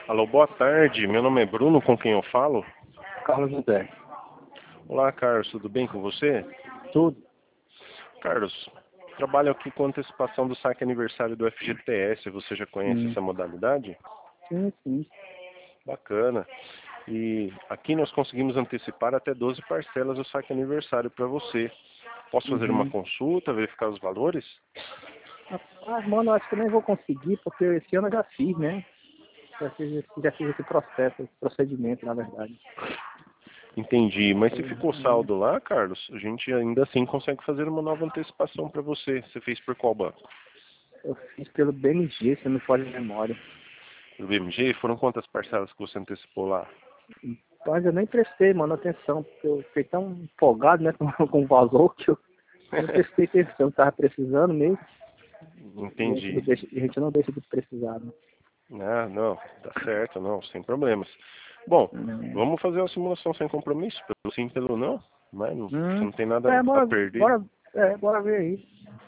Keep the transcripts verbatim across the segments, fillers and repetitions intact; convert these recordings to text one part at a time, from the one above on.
Alô, boa tarde. Meu nome é Bruno, com quem eu falo? Carlos José. Olá, Carlos, tudo bem com você? Tudo? Carlos, trabalho aqui com antecipação do saque aniversário do F G T S. Você já conhece Sim, essa modalidade? sim, sim. Bacana. E aqui nós conseguimos antecipar até doze parcelas do saque aniversário para você. Posso fazer uma Uhum. consulta, verificar os valores? Ah, mano, eu acho que eu nem vou conseguir, porque esse ano eu já fiz, né? Já fiz, esse- já fiz esse processo, esse procedimento, na verdade. Entendi. Mas se ficou Uhum. saldo lá, Carlos, a gente ainda assim consegue fazer uma nova antecipação para você. Você fez por qual banco? Eu fiz pelo B M G, se não me falha a memória. Pelo B M G? Foram quantas parcelas que você antecipou lá? Mas eu nem prestei, mano, atenção, porque eu fiquei tão empolgado, né, com, com o valor que eu nem prestei atenção, eu tava precisando mesmo. E a gente não Entendi. deixa, a gente não deixa de precisar, né? Ah, não, tá certo, não, sem problemas. Bom, Hum. vamos fazer uma simulação sem compromisso, pelo sim, pelo não, mas não, você Hum. não tem nada É, a bora, perder. bora, é, bora ver aí.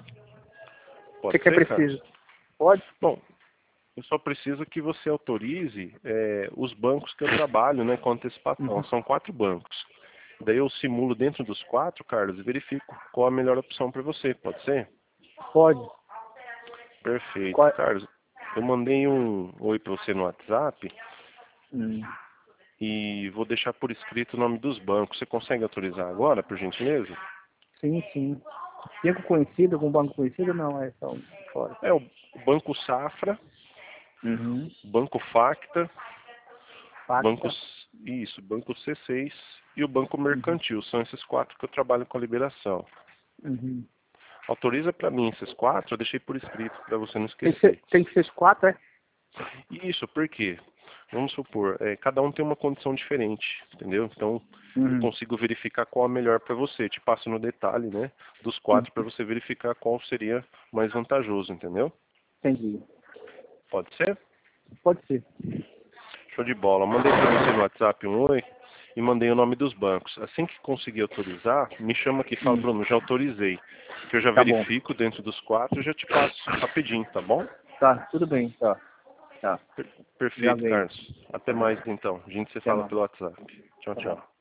O que Pode que é ser, Carlos? preciso? Pode? Bom, eu só preciso que você autorize é, os bancos que eu trabalho, né, com antecipação. Uhum. São quatro bancos. Daí eu simulo dentro dos quatro, Carlos, e verifico qual a melhor opção para você, pode ser? Pode. Perfeito. Qual... Carlos, eu mandei um oi para você no WhatsApp Hum. e vou deixar por escrito o nome dos bancos. Você consegue autorizar agora, por gentileza? Sim, sim. Banco conhecido, algum banco conhecido? Não, é só um fora. É o Banco Safra, Uhum. Banco Facta, Banco, Pacta. isso, Banco C seis e o Banco Uhum. Mercantil. São esses quatro que eu trabalho com a liberação. Uhum. Autoriza para mim esses quatro, eu deixei por escrito para você não Tem que ser, esquecer. tem que ser os quatro, é? Isso, por quê? Vamos supor, é, cada um tem uma condição diferente, entendeu? Então, eu Uhum. consigo verificar qual a melhor para você. Te passo no detalhe, né, dos Uhum. quatro para você verificar qual seria mais vantajoso, entendeu? Entendi. Pode ser? Pode ser. Show de bola. Mandei para você no WhatsApp um oi e mandei o nome dos bancos. Assim que conseguir autorizar, me chama aqui e fala, Hum. Bruno, já autorizei. Que eu já Tá bom. verifico dentro dos quatro e já te passo rapidinho, tá bom? Tá, tudo bem. Tá. Tá. Per- Já Perfeito, veio. Carlos. Até mais então. A gente se Até fala mais. pelo WhatsApp. Tchau, Tá bom. tchau.